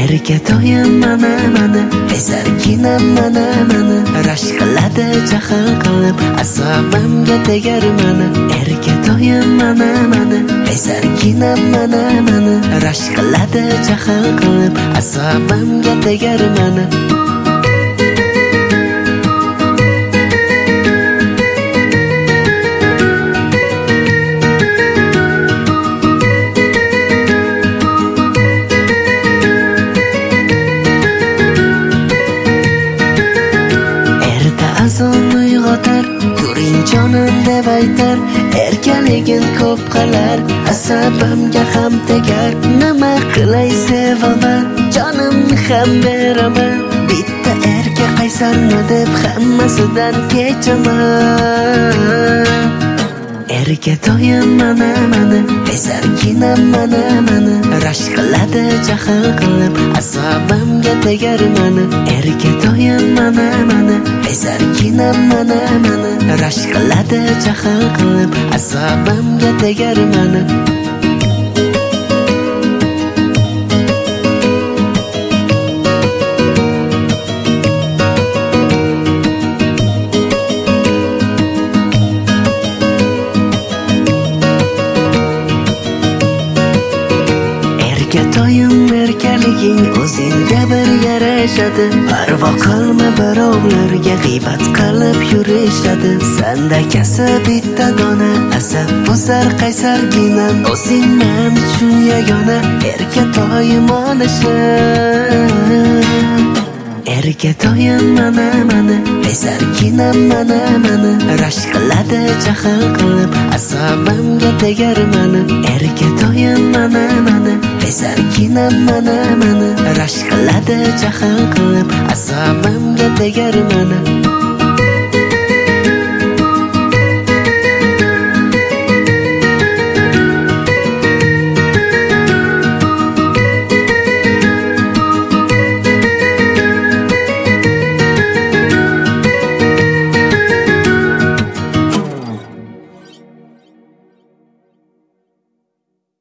Erkatoyim mana esarkinam mana rashk qiladi jahl qilib asabimga tegar mana. Erkatoyim mana esarkinam mana rashk qiladi jahl qilib asabimga tegar mana. Uyg'otar turing jonim deb aytar, erkaligin ko'p qilar asabimga ham tegar. Nima qilay sevaman, jonimni ham beraman, bitta erka qaysarmi deb hammasidan kechaman. Erkatoyim mana esarkinam mana rashk qiladi jahl qilib asabimga tegar mana. Erkatoyim mana esarkinam mana rashk qiladi jahl qilib asabimga tegar mana. Erkaliging o'zingga bir yarashadi, parvo qilma birovlarga g'iybat qilib yurishadi. Sanda kasb bitta dona asab buzar qaysarginam, o'zingman uchun yagona erkatoyim onashim. Erkatoyim mana esarkinam mana rashk qiladi jahl qilib asabimga tegar mana. Erkatoyim mana esarkinam mana rashk qiladi jahl qilib asabimga tegar mana.